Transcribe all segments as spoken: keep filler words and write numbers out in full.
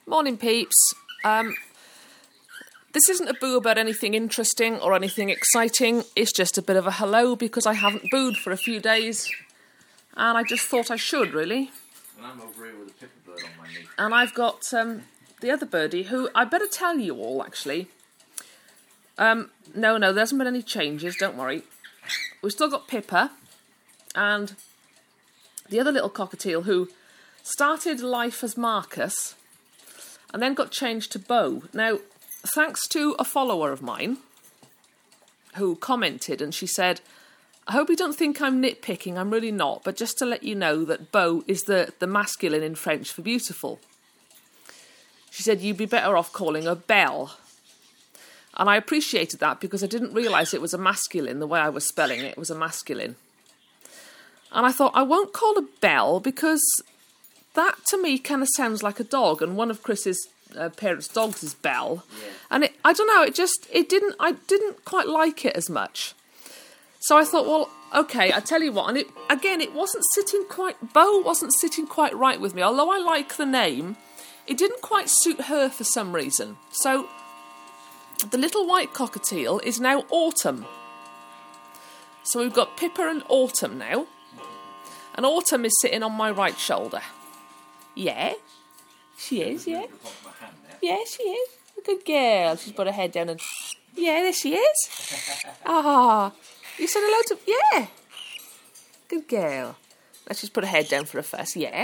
Morning, peeps. Um, this isn't a boo about anything interesting or anything exciting. It's just a bit of a hello because I haven't booed for a few days. And I just thought I should, really. And I'm over here with a pippa bird on my knee. And I've got um, the other birdie, who I better tell you all, actually. Um, no, no, there hasn't been any changes, don't worry. We've still got Pippa and the other little cockatiel who started life as Marcus and then got changed to Bo. Now, thanks to a follower of mine who commented and she said, I hope you don't think I'm nitpicking, I'm really not, but just to let you know that Bo is the, the masculine in French for beautiful. She said, you'd be better off calling her Belle. And I appreciated that because I didn't realise it was a masculine, the way I was spelling it, it was a masculine. And I thought, I won't call her Belle because that to me kind of sounds like a dog, and one of Chris's uh, parents' dogs is Belle. Yeah. And it, I don't know, it just, it didn't, I didn't quite like it as much. So I thought, well, okay, I tell you what, and it, again, it wasn't sitting quite, Bo wasn't sitting quite right with me. Although I like the name, it didn't quite suit her for some reason. So the little white cockatiel is now Autumn. So we've got Pippa and Autumn now. And Autumn is sitting on my right shoulder. Yeah, she is, yeah. Yeah, she is. A good girl. She's put her head down and... Yeah, there she is. Ah, you said hello to... Yeah. Good girl. Now she's put her head down for her first. Yeah.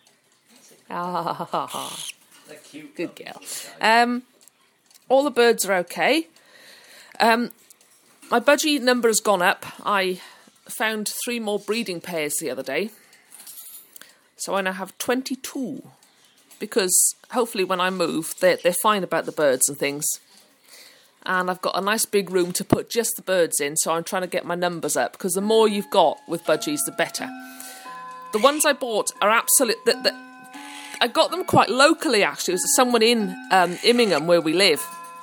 Ah, good girl. Um... All the birds are okay. Um, my budgie number has gone up. I found three more breeding pairs the other day. So I now have twenty-two. Because hopefully when I move, they're, they're fine about the birds and things. And I've got a nice big room to put just the birds in, so I'm trying to get my numbers up. Because the more you've got with budgies, the better. The ones I bought are absolute... The, the, I got them quite locally, actually. It was someone in um, Immingham, where we live.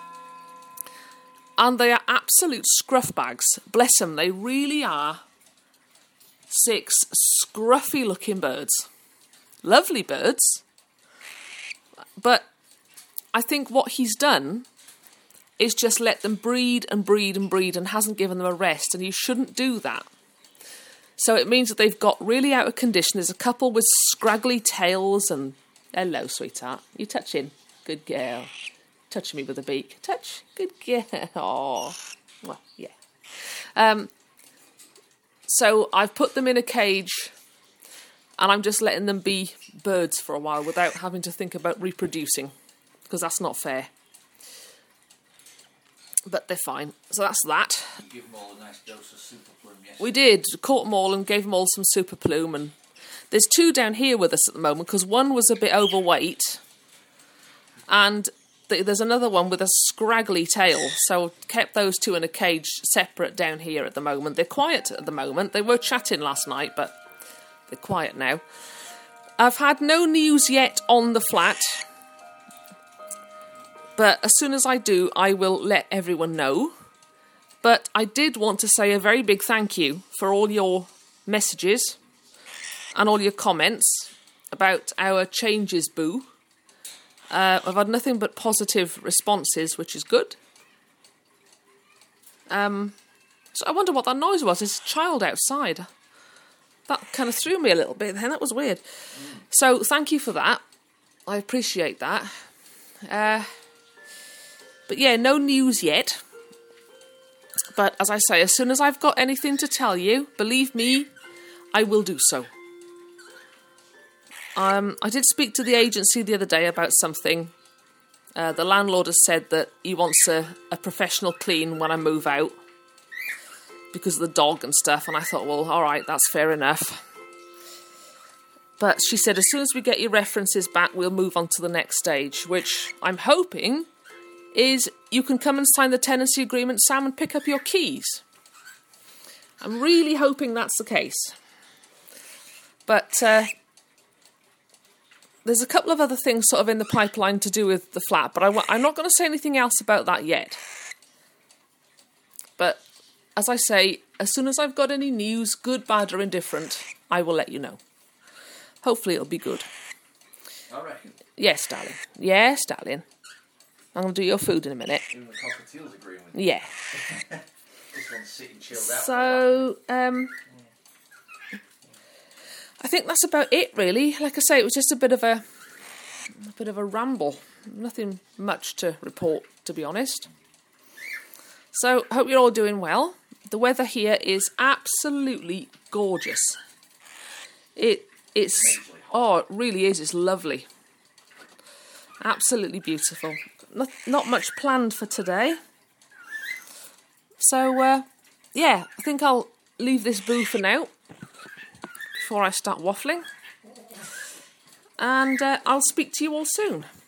And they are absolute scruff bags. Bless them, they really are six scruffy-looking birds. Lovely birds. But I think what he's done is just let them breed and breed and breed and hasn't given them a rest, and you shouldn't do that. So it means that they've got really out of condition. There's a couple with scraggly tails and... Hello, sweetheart. You touching? Good girl. Touching me with a beak. Touch. Good girl. Oh, well, yeah. Um. So I've put them in a cage and I'm just letting them be birds for a while without having to think about reproducing, because that's not fair. But they're fine. So that's that. You give them all a nice dose of super plume yesterday. We did. Caught them all and gave them all some super plume, and there's two down here with us at the moment because one was a bit overweight and th- there's another one with a scraggly tail. So kept those two in a cage separate down here at the moment. They're quiet at the moment. They were chatting last night, but they're quiet now. I've had no news yet on the flat. But as soon as I do, I will let everyone know. But I did want to say a very big thank you for all your messages and all your comments about our changes, boo. Uh, I've had nothing but positive responses, which is good. Um, so I wonder what that noise was. There's a child outside. That kind of threw me a little bit then. That was weird. Mm. So thank you for that. I appreciate that. Uh, but yeah, no news yet. But as I say, as soon as I've got anything to tell you, believe me, I will do so. Um, I did speak to the agency the other day about something. Uh, the landlord has said that he wants a, a professional clean when I move out because of the dog and stuff. And I thought, well, all right, that's fair enough. But she said, as soon as we get your references back, we'll move on to the next stage, which I'm hoping is you can come and sign the tenancy agreement, Sam, and pick up your keys. I'm really hoping that's the case. But... Uh, There's a couple of other things sort of in the pipeline to do with the flat, but I w- I'm not going to say anything else about that yet. But as I say, as soon as I've got any news, good, bad or indifferent, I will let you know. Hopefully it'll be good. I reckon. Yes, darling. Yes, darling. I'm going to do your food in a minute. Even the cockatiel's agreeing with you. Yeah. This one's sitting chilled out. So, um, I think that's about it, really. Like I say, it was just a bit of a, a bit of a ramble. Nothing much to report, to be honest. So, hope you're all doing well. The weather here is absolutely gorgeous. It it's oh, it really is. It's lovely. Absolutely beautiful. Not not much planned for today. So uh, yeah, I think I'll leave this boo for now before I start waffling, and uh, I'll speak to you all soon.